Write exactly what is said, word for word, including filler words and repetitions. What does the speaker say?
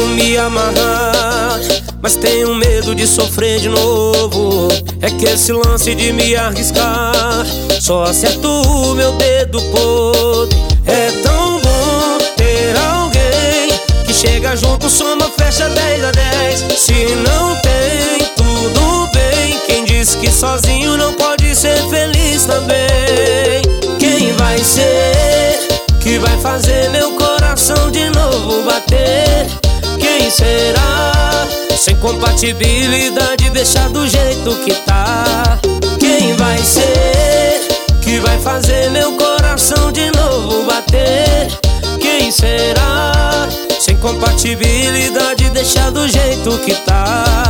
me amarrar, mas tenho medo de sofrer de novo. É que esse lance de me arriscar, só acerto o meu dedo podre. É tão bom ter alguém que chega junto, soma, fecha dez a dez. Se não tem, tudo bem. Quem disse que sozinho não pode ser feliz também? Quem vai ser que vai fazer meu coração de novo bater? Quem será? Sem compatibilidade, deixar do jeito que tá. Quem vai ser que vai fazer meu coração de novo bater? Quem será? Sem compatibilidade, deixar do jeito que tá.